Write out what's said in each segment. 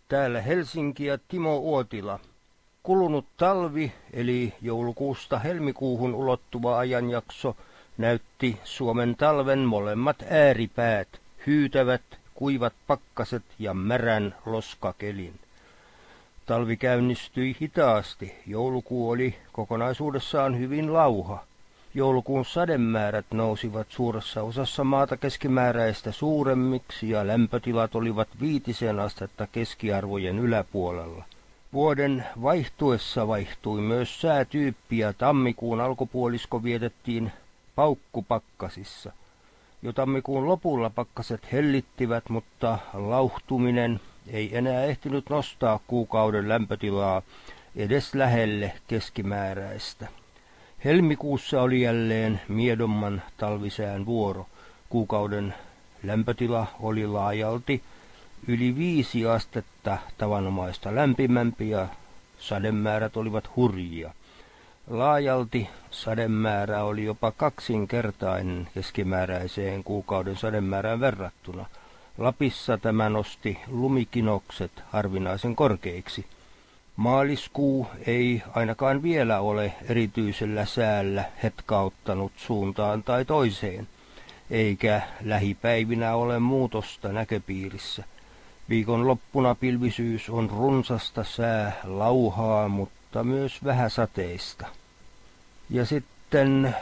Täällä Helsinki ja Timo Uotila. Kulunut talvi, eli joulukuusta helmikuuhun ulottuva ajanjakso, näytti Suomen talven molemmat ääripäät, hyytävät, kuivat pakkaset ja märän loskakelin. Talvi käynnistyi hitaasti. Joulukuu oli kokonaisuudessaan hyvin lauha. Joulukuun sademäärät nousivat suuressa osassa maata keskimääräistä suuremmiksi ja lämpötilat olivat 5 astetta keskiarvojen yläpuolella. Vuoden vaihtuessa vaihtui myös säätyyppi ja tammikuun alkupuolisko vietettiin paukkupakkasissa. Jo tammikuun lopulla pakkaset hellittivät, mutta lauhtuminen ei enää ehtinyt nostaa kuukauden lämpötilaa edes lähelle keskimääräistä. Helmikuussa oli jälleen miedomman talvisään vuoro. Kuukauden lämpötila oli laajalti yli 5 astetta tavanomaista lämpimämpi ja sademäärät olivat hurjia. Laajalti sademäärä oli jopa 2-kertainen keskimääräiseen kuukauden sademäärään verrattuna. Lapissa tämä nosti lumikinokset harvinaisen korkeiksi. Maaliskuu ei ainakaan vielä ole erityisellä säällä hetkauttanut suuntaan tai toiseen, eikä lähipäivinä ole muutosta näköpiirissä. Viikonloppuna pilvisyys on runsasta läulauhaa, mutta myös vähäsateista. Ja sitten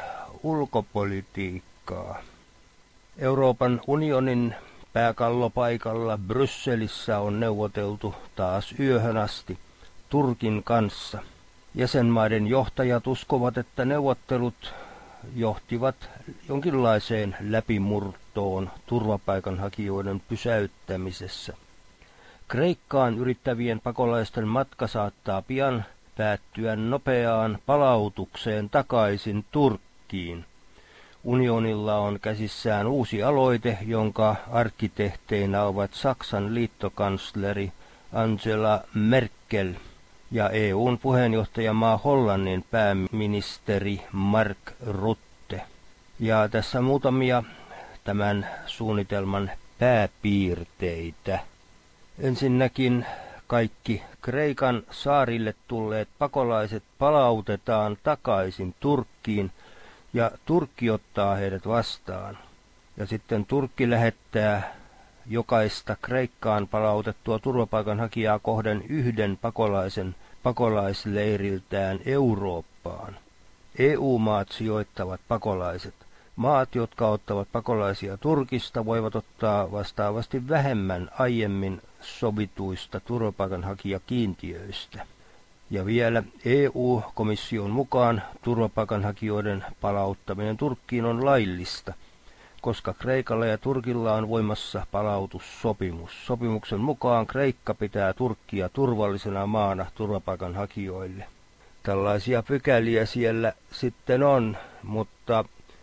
ulkopolitiikkaa. Euroopan unionin pääkallopaikalla Brysselissä on neuvoteltu taas yöhön asti Turkin kanssa. Jäsenmaiden johtajat uskovat, että neuvottelut johtivat jonkinlaiseen läpimurtoon turvapaikanhakijoiden pysäyttämisessä. Kreikkaan yrittävien pakolaisten matka saattaa pian päättyä nopeaan palautukseen takaisin Turkkiin. Unionilla on käsissään uusi aloite, jonka arkkitehteinä ovat Saksan liittokansleri Angela Merkel ja EUn puheenjohtajamaa Hollannin pääministeri Mark Rutte. Ja tässä muutamia tämän suunnitelman pääpiirteitä. Ensinnäkin kaikki Kreikan saarille tulleet pakolaiset palautetaan takaisin Turkkiin ja Turkki ottaa heidät vastaan. Ja sitten Turkki lähettää jokaista Kreikkaan palautettua turvapaikanhakijaa kohden 1 pakolaisen pakolaisleiriltään Eurooppaan. EU-maat sijoittavat pakolaiset. Maat, jotka ottavat pakolaisia Turkista, voivat ottaa vastaavasti vähemmän aiemmin sovituista turvapaikanhakijakiintiöistä. Ja vielä EU-komission mukaan turvapaikanhakijoiden palauttaminen Turkkiin on laillista, koska Kreikalla ja Turkilla on voimassa palautussopimus. Sopimuksen mukaan Kreikka pitää Turkkia turvallisena maana turvapaikanhakijoille. Tällaisia pykäliä siellä sitten on, mutta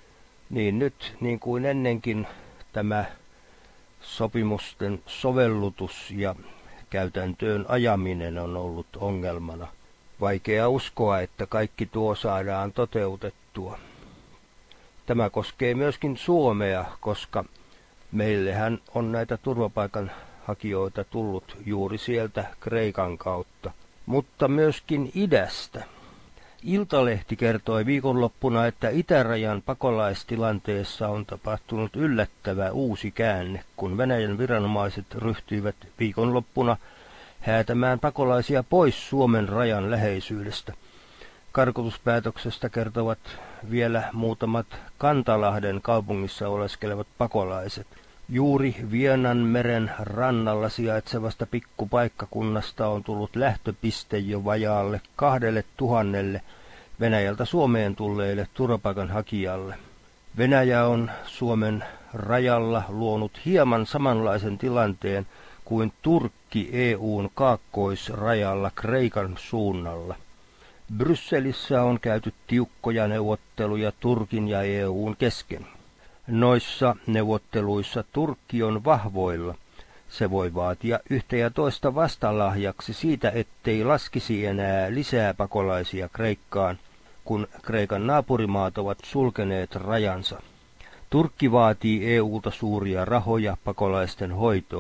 niin kuin ennenkin tämä sopimusten sovellutus ja käytäntöön ajaminen on ollut ongelmana. Vaikea uskoa, että kaikki tuo saadaan toteutettua. Tämä koskee myöskin Suomea, koska meillehän on näitä turvapaikanhakijoita tullut juuri sieltä Kreikan kautta, mutta myöskin idästä. Iltalehti kertoi viikonloppuna, että itärajan pakolaistilanteessa on tapahtunut yllättävä uusi käänne, kun Venäjän viranomaiset ryhtyivät viikonloppuna häätämään pakolaisia pois Suomen rajan läheisyydestä. Karkotuspäätöksestä kertovat vielä muutamat Kantalahden kaupungissa oleskelevat pakolaiset. Juuri Viennanmeren rannalla sijaitsevasta pikkupaikkakunnasta on tullut lähtöpiste jo vajaalle 2000 Venäjältä Suomeen tulleille turvapaikanhakijalle. Venäjä on Suomen rajalla luonut hieman samanlaisen tilanteen kuin Turkki EUn kaakkoisrajalla Kreikan suunnalla. Brysselissä on käyty tiukkoja neuvotteluja Turkin ja EUn kesken. Noissa neuvotteluissa Turkki on vahvoilla. Se voi vaatia 1 ja toista vastalahjaksi siitä, ettei laskisi enää lisää pakolaisia Kreikkaan, kun Kreikan naapurimaat ovat sulkeneet rajansa. Turkki vaatii EUlta suuria rahoja pakolaisten hoitoon.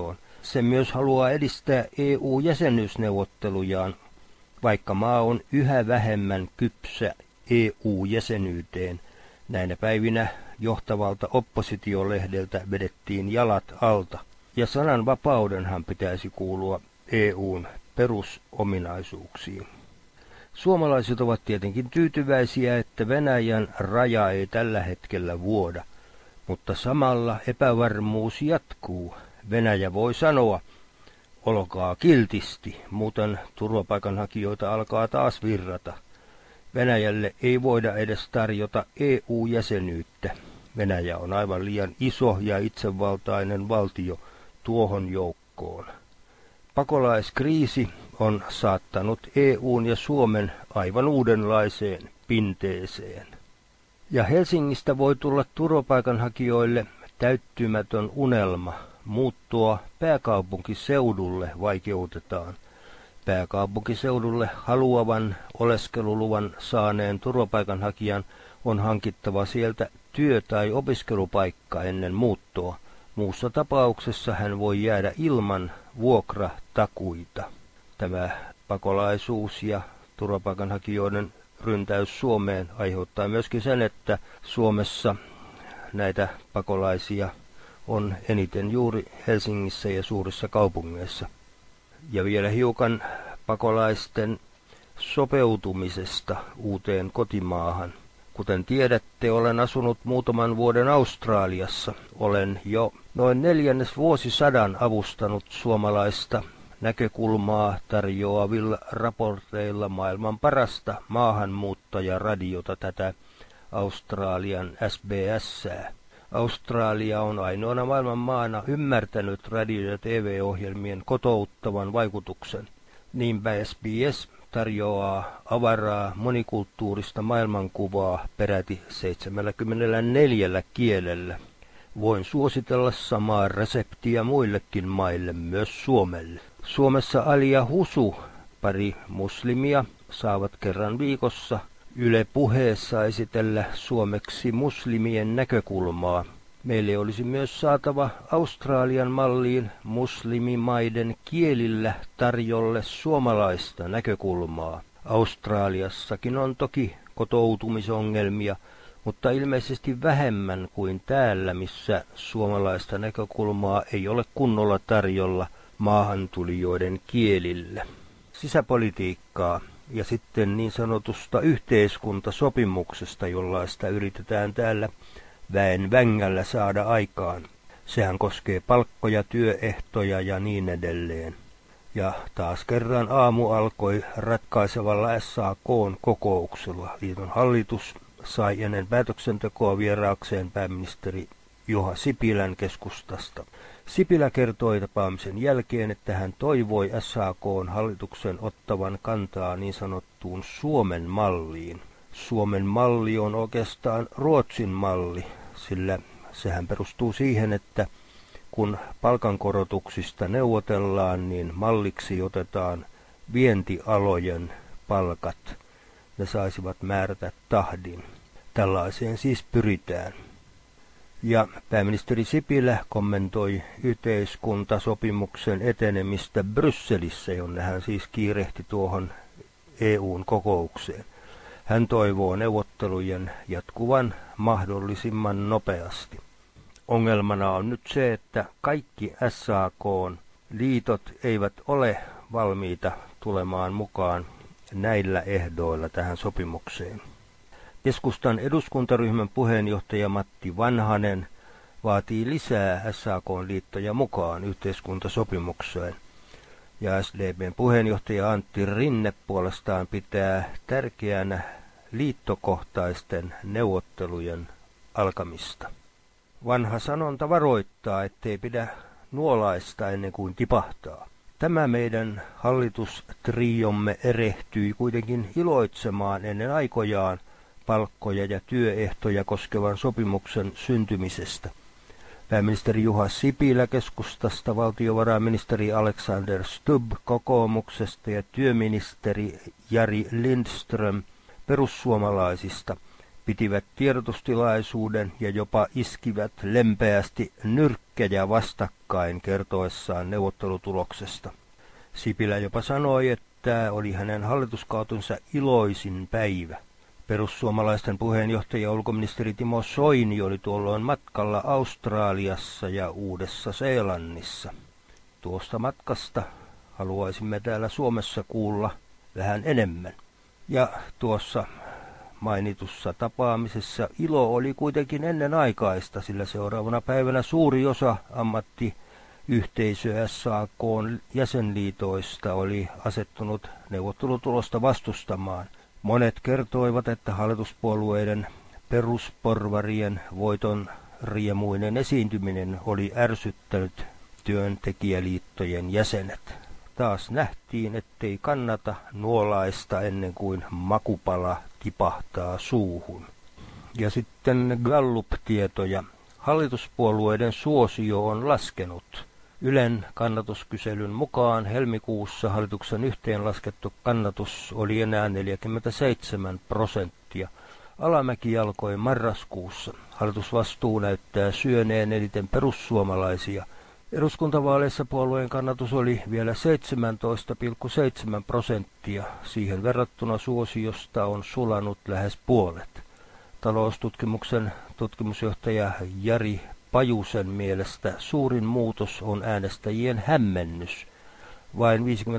se myös haluaa edistää EU-jäsenyysneuvottelujaan, vaikka maa on yhä vähemmän kypsä EU-jäsenyyteen. Näinä päivinä johtavalta oppositiolehdeltä vedettiin jalat alta, ja sananvapaudenhan pitäisi kuulua EUn perusominaisuuksiin. Suomalaiset ovat tietenkin tyytyväisiä, että Venäjän raja ei tällä hetkellä vuoda, mutta samalla epävarmuus jatkuu. Venäjä voi sanoa, olkaa kiltisti, muuten turvapaikanhakijoita alkaa taas virrata. Venäjälle ei voida edes tarjota EU-jäsenyyttä. Venäjä on aivan liian iso ja itsevaltainen valtio tuohon joukkoon. Pakolaiskriisi on saattanut EUn ja Suomen aivan uudenlaiseen pinteeseen. Ja Helsingistä voi tulla turvapaikanhakijoille täyttymätön unelma. Muuttua pääkaupunkiseudulle vaikeutetaan. Pääkaupunkiseudulle haluavan oleskeluluvan saaneen turvapaikanhakijan on hankittava sieltä työ- tai opiskelupaikka ennen muuttoa. Muussa tapauksessa hän voi jäädä ilman vuokratakuita. Tämä pakolaisuus ja turvapaikanhakijoiden ryntäys Suomeen aiheuttaa myöskin sen, että Suomessa näitä pakolaisia on eniten juuri Helsingissä ja suurissa kaupungeissa. Ja vielä hiukan pakolaisten sopeutumisesta uuteen kotimaahan. Kuten tiedätte, olen asunut muutaman vuoden Australiassa. Olen jo noin 4. vuosisadan avustanut suomalaista näkökulmaa tarjoavilla raporteilla maailman parasta maahanmuuttajaradiota, tätä Australian SBS:ää. Australia on ainoana maailman maana ymmärtänyt radio- ja TV-ohjelmien kotouttavan vaikutuksen. Niinpä SBS tarjoaa avaraa monikulttuurista maailmankuvaa peräti 74 kielellä. Voin suositella samaa reseptiä muillekin maille, myös Suomelle. Suomessa Ali ja Husu, pari muslimia, saavat kerran viikossa Yle Puheessa esitellä suomeksi muslimien näkökulmaa. Meille olisi myös saatava Australian malliin muslimimaiden kielillä tarjolle suomalaista näkökulmaa. Australiassakin on toki kotoutumisongelmia, mutta ilmeisesti vähemmän kuin täällä, missä suomalaista näkökulmaa ei ole kunnolla tarjolla maahantulijoiden kielillä. Sisäpolitiikkaa ja sitten niin sanotusta yhteiskuntasopimuksesta, jollaista yritetään täällä väen vängällä saada aikaan. Sehän koskee palkkoja, työehtoja ja niin edelleen. Ja taas kerran aamu alkoi ratkaisevalla SAK:n kokouksella. Liiton hallitus sai ennen päätöksentekoa vieraakseen pääministeri Juha Sipilän keskustasta. Sipilä kertoi tapaamisen jälkeen, että hän toivoi SAK:n hallituksen ottavan kantaa niin sanottuun Suomen malliin. Suomen malli on oikeastaan Ruotsin malli, sillä sehän perustuu siihen, että kun palkankorotuksista neuvotellaan, niin malliksi otetaan vientialojen palkat. Ne saisivat määrätä tahdin. Tällaiseen siis pyritään. Ja pääministeri Sipilä kommentoi yhteiskuntasopimuksen etenemistä Brysselissä, jonne hän siis kiirehti tuohon EUn kokoukseen. Hän toivoo neuvottelujen jatkuvan mahdollisimman nopeasti. Ongelmana on nyt se, että kaikki SAK:n liitot eivät ole valmiita tulemaan mukaan näillä ehdoilla tähän sopimukseen. Keskustan eduskuntaryhmän puheenjohtaja Matti Vanhanen vaatii lisää SAK:n liittoja mukaan yhteiskuntasopimukseen. Ja SDP:n puheenjohtaja Antti Rinne puolestaan pitää tärkeänä liittokohtaisten neuvottelujen alkamista. Vanha sanonta varoittaa, ettei pidä nuolaista ennen kuin tipahtaa. Tämä meidän hallitustriomme erehtyi kuitenkin iloitsemaan ennen aikojaan palkkoja ja työehtoja koskevan sopimuksen syntymisestä. Pääministeri Juha Sipilä keskustasta, valtiovarainministeri Alexander Stubb kokoomuksesta ja työministeri Jari Lindström perussuomalaisista pitivät tiedotustilaisuuden ja jopa iskivät lempeästi nyrkkejä vastakkain kertoessaan neuvottelutuloksesta. Sipilä jopa sanoi, että oli hänen hallituskautensa iloisin päivä. Perussuomalaisten puheenjohtaja ulkoministeri Timo Soini oli tuolloin matkalla Australiassa ja Uudessa-Seelannissa. Tuosta matkasta haluaisimme täällä Suomessa kuulla vähän enemmän. Ja tuossa mainitussa tapaamisessa ilo oli kuitenkin ennenaikaista, sillä seuraavana päivänä suuri osa ammattiyhteisö SAK:n jäsenliitoista oli asettunut neuvottelutulosta vastustamaan. Monet kertoivat, että hallituspuolueiden perusporvarien voiton riemuinen esiintyminen oli ärsyttänyt työntekijäliittojen jäsenet. Taas nähtiin, ettei kannata nuolaista ennen kuin makupala tipahtaa suuhun. Ja sitten Gallup-tietoja. Hallituspuolueiden suosio on laskenut. Ylen kannatuskyselyn mukaan helmikuussa hallituksen yhteenlaskettu kannatus oli enää 47%. Alamäki alkoi marraskuussa. Hallitusvastuu näyttää syöneen eniten perussuomalaisia. Eduskuntavaaleissa puolueen kannatus oli vielä 17,7%. Siihen verrattuna suosiosta on sulanut lähes puolet. Taloustutkimuksen tutkimusjohtaja Jari Pajusen mielestä suurin muutos on äänestäjien hämmennys. Vain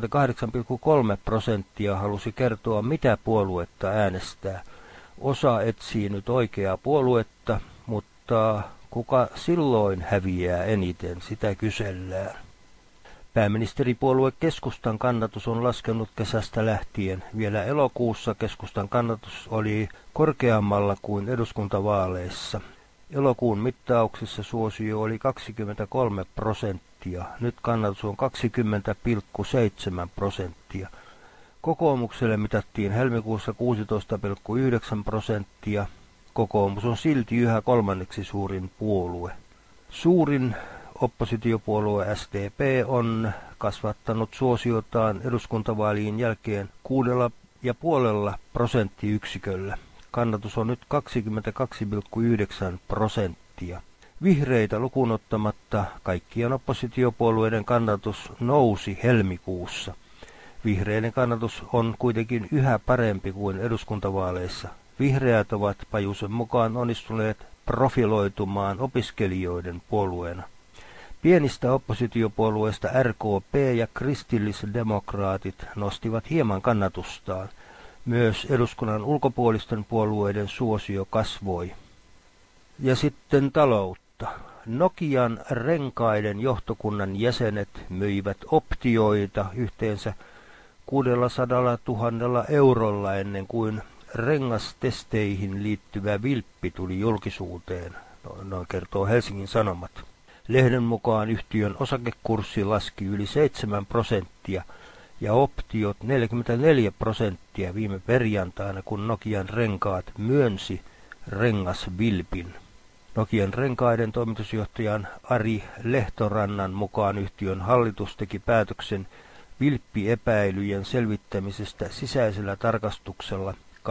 58,3% halusi kertoa, mitä puoluetta äänestää. Osa etsii nyt oikeaa puoluetta, mutta kuka silloin häviää eniten, sitä kysellään. Pääministeripuolue Keskustan kannatus on laskenut kesästä lähtien. Vielä elokuussa Keskustan kannatus oli korkeammalla kuin eduskuntavaaleissa. Elokuun mittauksissa suosio oli 23%, nyt kannatus on 20,7%. Kokoomukselle mitattiin helmikuussa 16,9%. Kokoomus on silti yhä kolmanneksi suurin puolue. Suurin oppositiopuolue SDP on kasvattanut suosiotaan eduskuntavaalien jälkeen 6,5 prosenttiyksiköllä. Kannatus on nyt 22,9%. Vihreitä lukuun ottamatta kaikkien oppositiopuolueiden kannatus nousi helmikuussa. Vihreiden kannatus on kuitenkin yhä parempi kuin eduskuntavaaleissa. Vihreät ovat Pajusen mukaan onnistuneet profiloitumaan opiskelijoiden puolueena. Pienistä oppositiopuolueista RKP ja kristillisdemokraatit nostivat hieman kannatustaan. Myös eduskunnan ulkopuolisten puolueiden suosio kasvoi. Ja sitten taloutta. Nokian renkaiden johtokunnan jäsenet myivät optioita yhteensä 600 000 eurolla ennen kuin rengastesteihin liittyvä vilppi tuli julkisuuteen, noin kertoo Helsingin Sanomat. Lehden mukaan yhtiön osakekurssi laski yli 7% ja optiot 44% viime perjantaina, kun Nokian renkaat myönsi rengasvilpin. Nokian renkaiden toimitusjohtajan Ari Lehtorannan mukaan yhtiön hallitus teki päätöksen vilppiepäilyjen selvittämisestä sisäisellä tarkastuksella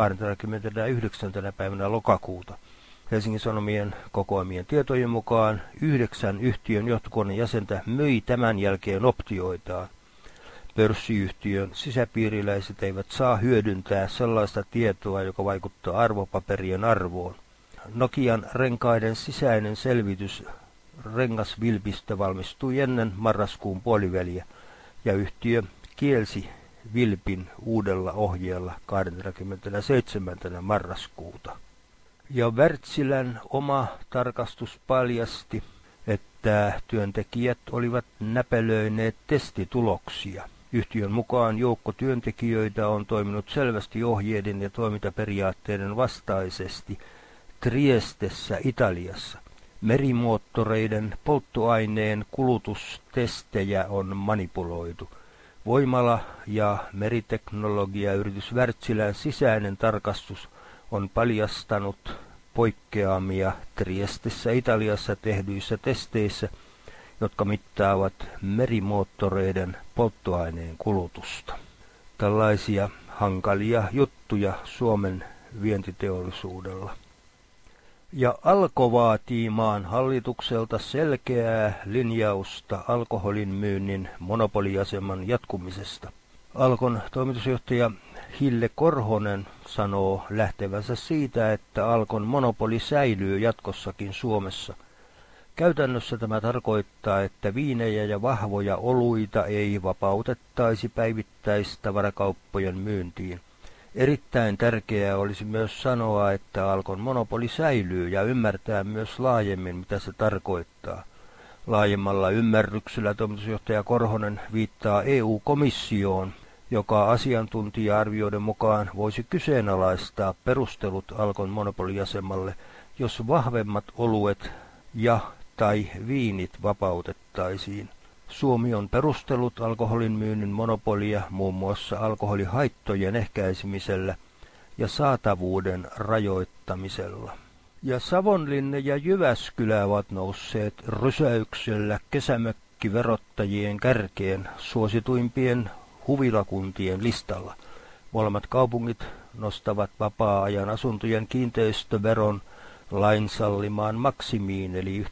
29. päivänä lokakuuta. Helsingin Sanomien kokoamien tietojen mukaan 9 yhtiön johtokunnan jäsentä myi tämän jälkeen optioitaan. Pörssiyhtiön sisäpiiriläiset eivät saa hyödyntää sellaista tietoa, joka vaikuttaa arvopaperien arvoon. Nokian renkaiden sisäinen selvitys rengasvilpistä valmistui ennen marraskuun puoliväliä ja yhtiö kielsi vilpin uudella ohjeella 27. marraskuuta. Ja Wärtsilän oma tarkastus paljasti, että työntekijät olivat näpelöineet testituloksia. Yhtiön mukaan joukko työntekijöitä on toiminut selvästi ohjeiden ja toimintaperiaatteiden vastaisesti Triestessä, Italiassa. Merimoottoreiden polttoaineen kulutustestejä on manipuloitu. Voimala- ja meriteknologiayritys Wärtsilän sisäinen tarkastus on paljastanut poikkeamia Triestessä, Italiassa tehdyissä testeissä, jotka mittaavat merimoottoreiden polttoaineen kulutusta. Tällaisia hankalia juttuja Suomen vientiteollisuudella. Ja Alko vaatii maan hallitukselta selkeää linjausta alkoholin myynnin monopoliaseman jatkumisesta. Alkon toimitusjohtaja Hille Korhonen sanoo lähtevänsä siitä, että Alkon monopoli säilyy jatkossakin Suomessa. Käytännössä tämä tarkoittaa, että viinejä ja vahvoja oluita ei vapautettaisi päivittäistavarakauppojen myyntiin. Erittäin tärkeää olisi myös sanoa, että Alkon monopoli säilyy ja ymmärtää myös laajemmin, mitä se tarkoittaa. Laajemmalla ymmärryksellä toimitusjohtaja Korhonen viittaa EU-komissioon, joka asiantuntija-arvioiden mukaan voisi kyseenalaistaa perustelut Alkon monopoliasemalle, jos vahvemmat oluet tai viinit vapautettaisiin. Suomi on perustellut alkoholin myynnin monopolia muun muassa alkoholihaittojen ehkäisemisellä ja saatavuuden rajoittamisella. Ja Savonlinna ja Jyväskylä ovat nousseet rysäyksellä kesämökkiverottajien kärkeen suosituimpien huvilakuntien listalla. Molemmat kaupungit nostavat vapaa-ajan asuntojen kiinteistöveron lain sallimaan maksimiin eli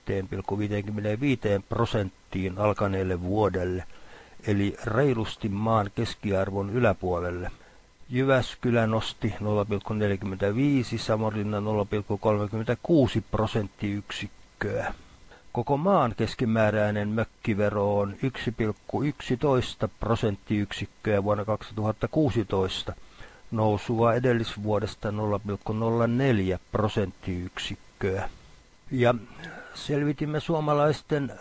1,55% alkaneelle vuodelle, eli reilusti maan keskiarvon yläpuolelle. Jyväskylä nosti 0,45, Savonlinna 0,36 prosenttiyksikköä. Koko maan keskimääräinen mökkivero on 1,11 prosenttiyksikköä vuonna 2016, nousua edellisvuodesta 0,04 prosenttiyksikköä. Ja selvitimme suomalaisten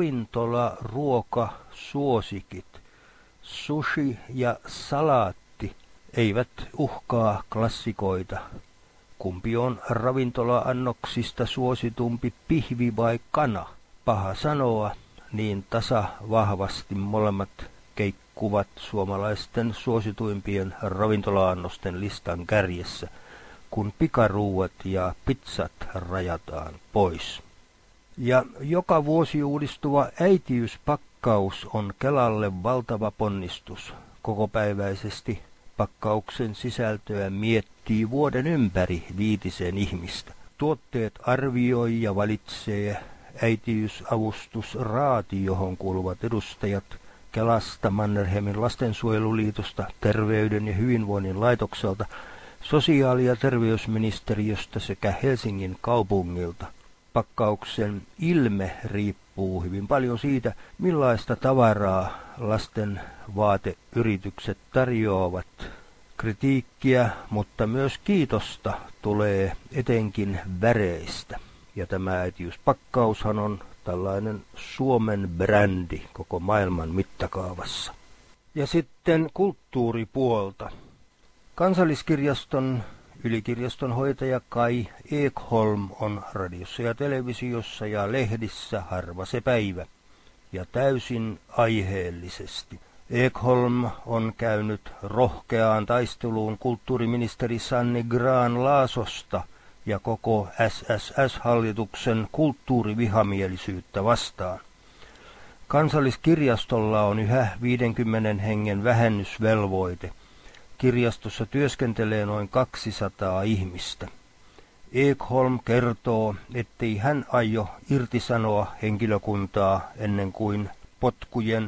ravintolaruokasuosikit. Sushi ja salaatti eivät uhkaa klassikoita. Kumpi on ravintola-annoksista suositumpi, pihvi vai kana? Paha sanoa, niin tasavahvasti molemmat keikkuvat suomalaisten suosituimpien ravintola-annosten listan kärjessä, kun pikaruuat ja pizzat rajataan pois. Ja joka vuosi uudistuva äitiyspakkaus on Kelalle valtava ponnistus. Kokopäiväisesti pakkauksen sisältöä miettii vuoden ympäri 5 ihmistä. Tuotteet arvioi ja valitsee äitiysavustusraati, johon kuuluvat edustajat Kelasta, Mannerheimin lastensuojeluliitosta, Terveyden ja hyvinvoinnin laitokselta, sosiaali- ja terveysministeriöstä sekä Helsingin kaupungilta. Pakkauksen ilme riippuu hyvin paljon siitä, millaista tavaraa lasten vaateyritykset tarjoavat. Kritiikkiä, mutta myös kiitosta tulee etenkin väreistä. Ja tämä äitiyspakkaushan on tällainen Suomen brändi koko maailman mittakaavassa. Ja sitten kulttuuripuolta. Kansalliskirjaston ylikirjaston hoitaja Kai Ekholm on radiossa ja televisiossa ja lehdissä harva se päivä, ja täysin aiheellisesti. Ekholm on käynyt rohkeaan taisteluun kulttuuriministeri Sanni Grahn-Laasosta ja koko SSS-hallituksen kulttuurivihamielisyyttä vastaan. Kansalliskirjastolla on yhä 50 hengen vähennysvelvoite. Kirjastossa työskentelee noin 200 ihmistä. Ekholm kertoo, ettei hän aio irtisanoa henkilökuntaa ennen kuin potkujen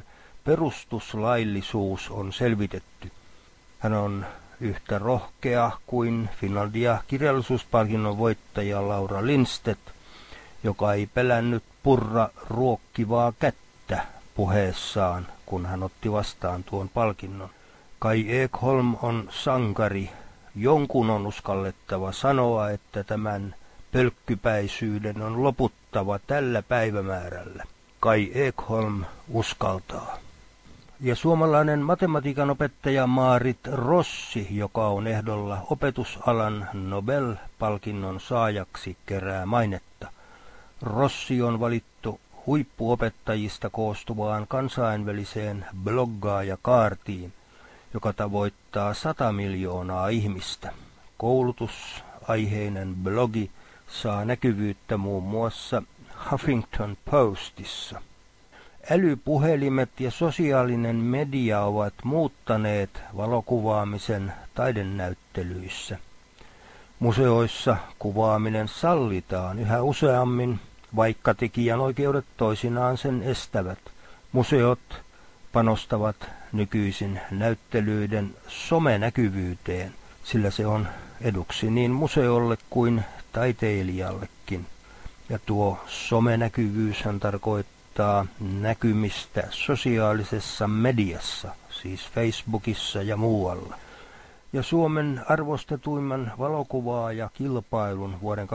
perustuslaillisuus on selvitetty. Hän on yhtä rohkea kuin Finlandia-kirjallisuuspalkinnon voittaja Laura Lindstedt, joka ei pelännyt purra ruokkivaa kättä puheessaan, kun hän otti vastaan tuon palkinnon. Kai Ekholm on sankari. Jonkun on uskallettava sanoa, että tämän pölkkypäisyyden on loputtava tällä päivämäärällä. Kai Ekholm uskaltaa. Ja suomalainen matematiikan opettaja Maarit Rossi, joka on ehdolla opetusalan Nobel-palkinnon saajaksi, kerää mainetta. Rossi on valittu huippuopettajista koostuvaan kansainväliseen bloggaaja-kaartiin, joka tavoittaa 100 miljoonaa ihmistä. Koulutusaiheinen blogi saa näkyvyyttä muun muassa Huffington Postissa. Älypuhelimet ja sosiaalinen media ovat muuttaneet valokuvaamisen taidenäyttelyissä. Museoissa kuvaaminen sallitaan yhä useammin, vaikka tekijänoikeudet toisinaan sen estävät. Museot panostavat nykyisin näyttelyiden somenäkyvyyteen, sillä se on eduksi niin museolle kuin taiteilijallekin. Ja tuo somenäkyvyyshän tarkoittaa näkymistä sosiaalisessa mediassa, siis Facebookissa ja muualla. Ja Suomen arvostetuimman valokuvaajakilpailun vuoden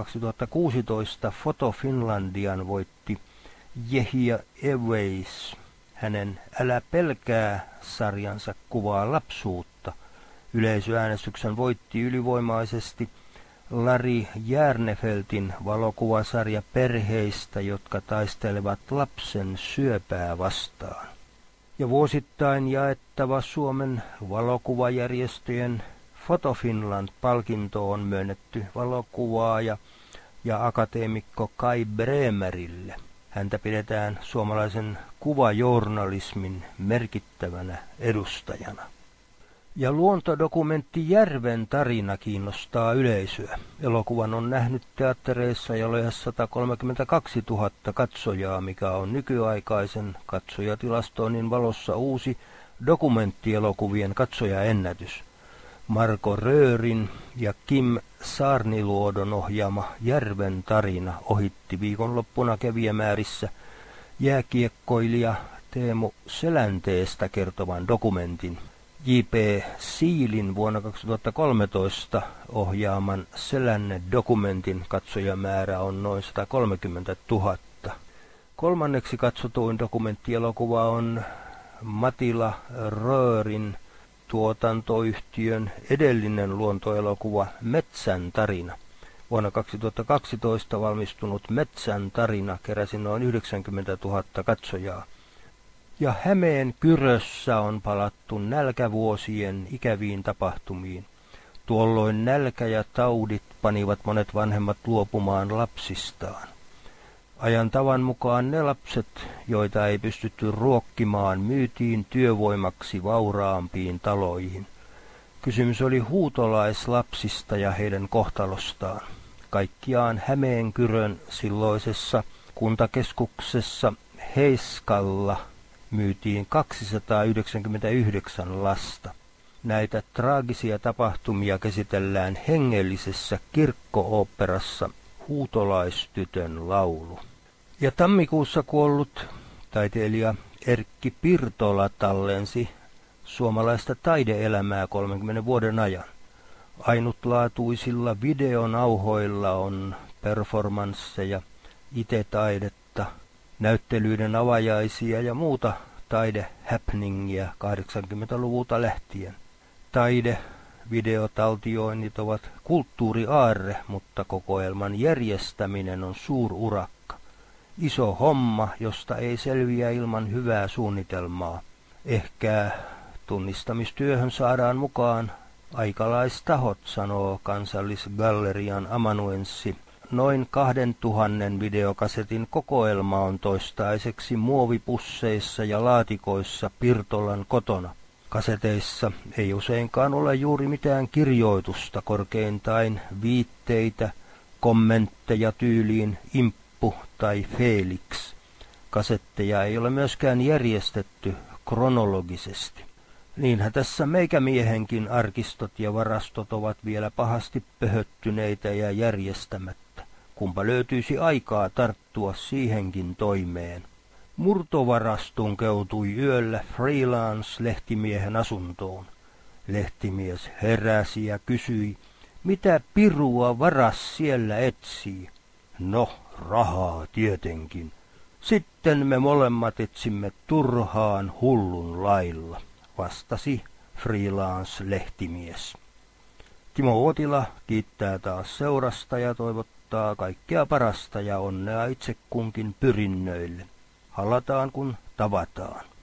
2016 Foto Finlandian voitti Jehia Eweis. Hänen Älä pelkää -sarjansa kuvaa lapsuutta. Yleisöäänestyksen voitti ylivoimaisesti Lari Järnefeltin valokuvasarja perheistä, jotka taistelevat lapsen syöpää vastaan. Ja vuosittain jaettava Suomen valokuvajärjestöjen Foto Finland-palkinto on myönnetty valokuvaaja ja akateemikko Kai Bremerille. Häntä pidetään suomalaisen kuvajournalismin merkittävänä edustajana. Ja luontodokumentti Järven tarina kiinnostaa yleisöä. Elokuvan on nähnyt teattereissa jo lähes 132 000 katsojaa, mikä on nykyaikaisen katsojatilastoinnin valossa uusi dokumenttielokuvien katsojaennätys. Marko Röörin ja Kim Saarniluodon ohjaama Järven tarina ohitti viikonloppuna kävijämäärissä jääkiekkoilija Teemu Selänteestä kertovan dokumentin. J.P. Siilin vuonna 2013 ohjaaman Selänne-dokumentin katsojamäärä on noin 130 000. Kolmanneksi katsotuin dokumenttielokuva on Matila Röörin tuotantoyhtiön edellinen luontoelokuva Metsän tarina. Vuonna 2012 valmistunut Metsän tarina keräsi noin 90 000 katsojaa. Ja Hämeen Kyrössä on palattu nälkävuosien ikäviin tapahtumiin. Tuolloin nälkä ja taudit panivat monet vanhemmat luopumaan lapsistaan. Ajan tavan mukaan ne lapset, joita ei pystytty ruokkimaan, myytiin työvoimaksi vauraampiin taloihin. Kysymys oli huutolaislapsista ja heidän kohtalostaan. Kaikkiaan Hämeenkyrön silloisessa kuntakeskuksessa Heiskalla myytiin 299 lasta. Näitä traagisia tapahtumia käsitellään hengellisessä kirkko-oopperassa Huutolaistytön laulu. Ja tammikuussa kuollut taiteilija Erkki Pirtola tallensi suomalaista taideelämää 30 vuoden ajan. Ainutlaatuisilla videonauhoilla on performansseja, itetaidetta, näyttelyiden avajaisia ja muuta taidehappeningia 80-luvulta lähtien. Videotaltioinnit ovat kulttuuriaarre, mutta kokoelman järjestäminen on suururakka. Iso homma, josta ei selviä ilman hyvää suunnitelmaa. Ehkä tunnistamistyöhön saadaan mukaan aikalaistahot, sanoo Kansallisgallerian amanuenssi. Noin 2000 videokasetin kokoelma on toistaiseksi muovipusseissa ja laatikoissa Pirtolan kotona. Kaseteissa ei useinkaan ole juuri mitään kirjoitusta, korkeintain viitteitä, kommentteja tyyliin Imppu tai Felix. Kasetteja ei ole myöskään järjestetty kronologisesti. Niinhän tässä meikämiehenkin arkistot ja varastot ovat vielä pahasti pöhöttyneitä ja järjestämättä. Kumpa löytyisi aikaa tarttua siihenkin toimeen. Murtovaras tunkeutui yöllä freelance-lehtimiehen asuntoon. Lehtimies heräsi ja kysyi, mitä pirua varas siellä etsii. No, rahaa tietenkin. Sitten me molemmat etsimme turhaan hullun lailla, vastasi freelance-lehtimies. Timo Uotila kiittää taas seurasta ja toivottaa kaikkea parasta ja onnea itse kunkin pyrinnöille. Halataan kun tavataan.